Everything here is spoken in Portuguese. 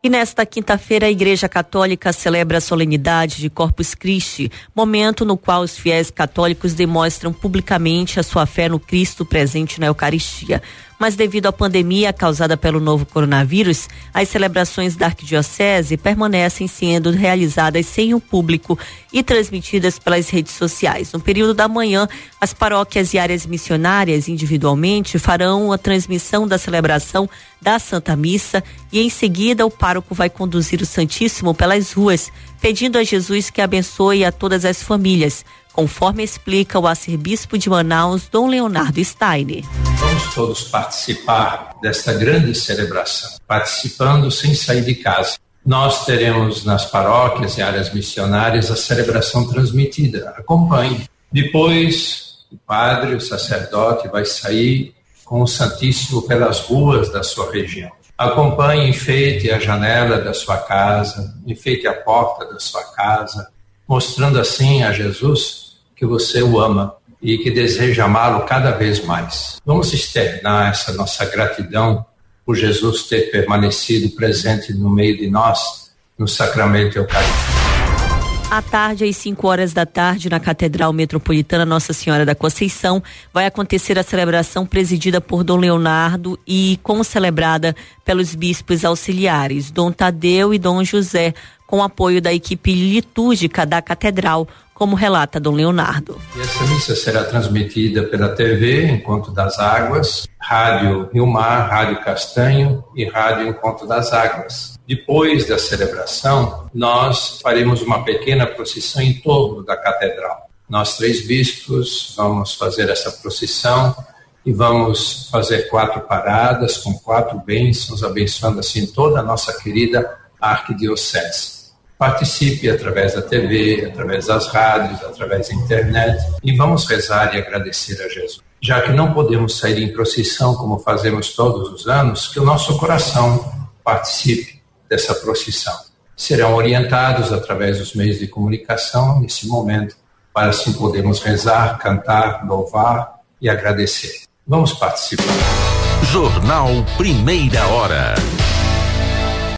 E nesta quinta-feira a Igreja Católica celebra a solenidade de Corpus Christi, momento no qual os fiéis católicos demonstram publicamente a sua fé no Cristo presente na Eucaristia. Mas devido à pandemia causada pelo novo coronavírus, as celebrações da Arquidiocese permanecem sendo realizadas sem o público e transmitidas pelas redes sociais. No período da manhã, as paróquias e áreas missionárias individualmente farão a transmissão da celebração da Santa Missa e em seguida o pároco vai conduzir o Santíssimo pelas ruas, pedindo a Jesus que abençoe a todas as famílias, conforme explica o arcebispo de Manaus, Dom Leonardo Steiner. Vamos todos participar desta grande celebração, participando sem sair de casa. Nós teremos nas paróquias e áreas missionárias a celebração transmitida. Acompanhe. Depois, o padre, o sacerdote vai sair com o Santíssimo pelas ruas da sua região. Acompanhe, enfeite a janela da sua casa, enfeite a porta da sua casa, mostrando assim a Jesus que você o ama e que deseja amá-lo cada vez mais. Vamos externar essa nossa gratidão por Jesus ter permanecido presente no meio de nós, no sacramento eucarístico. À tarde, às 5h, na Catedral Metropolitana Nossa Senhora da Conceição, vai acontecer a celebração presidida por Dom Leonardo e concelebrada pelos bispos auxiliares, Dom Tadeu e Dom José, com apoio da equipe litúrgica da Catedral, como relata Dom Leonardo. E essa missa será transmitida pela TV Encontro das Águas, Rádio Rio Mar, Rádio Castanho e Rádio Encontro das Águas. Depois da celebração, nós faremos uma pequena procissão em torno da catedral. Nós 3 bispos vamos fazer essa procissão e vamos fazer 4 paradas com 4 bênçãos, abençoando assim toda a nossa querida arquidiocese. Participe através da TV, através das rádios, através da internet e vamos rezar e agradecer a Jesus. Já que não podemos sair em procissão como fazemos todos os anos, que o nosso coração participe dessa procissão. Serão orientados através dos meios de comunicação nesse momento, para assim podermos rezar, cantar, louvar e agradecer. Vamos participar. Jornal Primeira Hora.